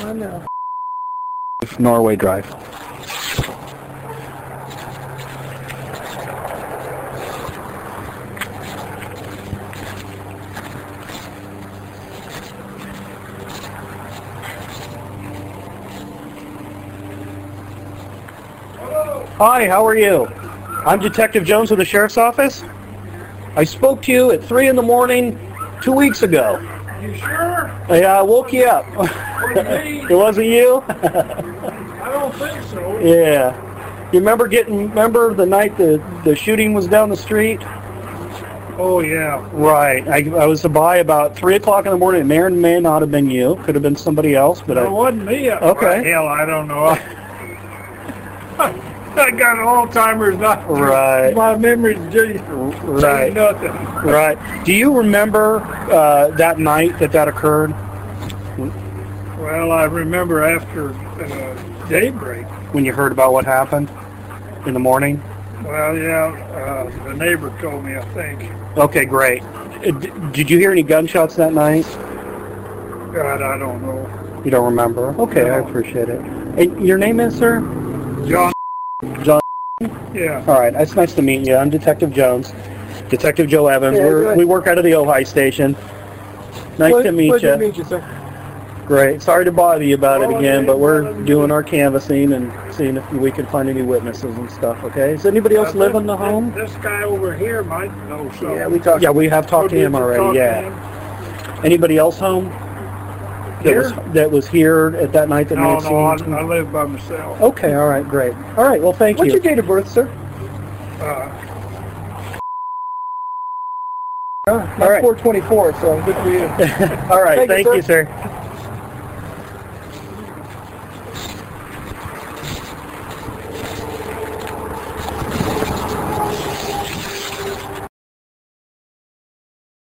on Norway Drive. Hi, how are you? I'm Detective Jones with the Sheriff's Office. I spoke to you at 3 in the morning 2 weeks ago. You sure? Yeah, I woke you up. Me? It wasn't you? I don't think so. Yeah. You remember the night the shooting was down the street? Oh, yeah. Right. I was by about 3 o'clock in the morning. It may not have been you. Could have been somebody else. But It wasn't me. Okay. Hell, I don't know. I got Alzheimer's. Right. My memory's just Right. nothing. Right. Do you remember that night that occurred? Well, I remember after daybreak. When you heard about what happened in the morning? Well, yeah, the neighbor told me, I think. Okay, great. Did you hear any gunshots that night? God, I don't know. You don't remember? Okay, No. I appreciate it. And your name is, sir? John. John. Yeah. All right, it's nice to meet you. I'm Detective Jones. Detective Joe Evans. Yeah, We work out of the Ojai station. Nice to meet Pleasure you. to meet you, sir. Great. Sorry to bother you about it Oh, again, okay. but we're doing our canvassing and seeing if we can find any witnesses and stuff, okay? Does anybody else live in the home? This guy over here might know something. Yeah, we have talked to him already, yeah. Anybody else home? That was here at that night that may No, have no, seen? I live by myself. Okay, all right, great. All right, well, thank you. What's your date of birth, sir? All right. 424, so good for you. All right, thank you, sir.